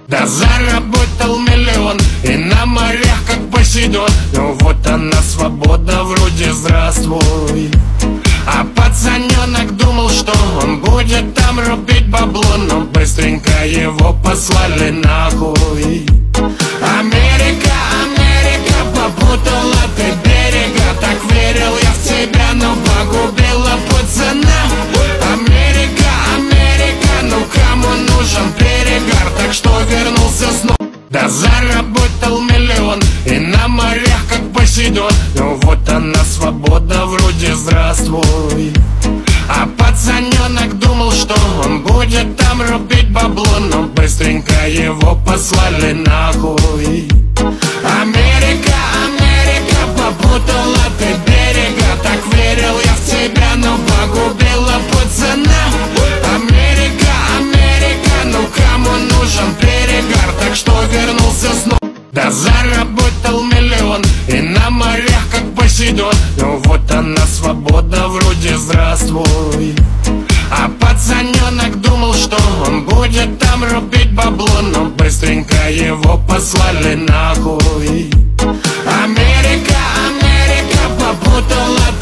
Да заработал миллион и на морях как Посейдон. Ну вот она свобода, вроде здравствуй. А пацаненок думал, что он будет там рубить бабло, но быстренько его послали нахуй. Америка, Америка, попутала ты берега. Так верил я в тебя, но погубила пацана. Америка, Америка, ну кому нужен перегар? Так что вернулся снова. Да заработал миллион и на морях как Посейдон. Ну вот она свобода, вроде здравствуй. А пацаненок думал, что он будет там рубить бабло, но быстренько его послали нахуй. Америка, Америка, попутала ты берега. Так верил я в тебя, но погубила пацана. Америка, Америка, ну кому нужен перегар? Так что вернулся снова. Да заработал миллион и на морях как Посейдон. Ну вот она свобода, вроде здравствуй. А пацаненок думал, что он будет там рубить бабло, но быстренько его послали нахуй. Америка, Америка, попутала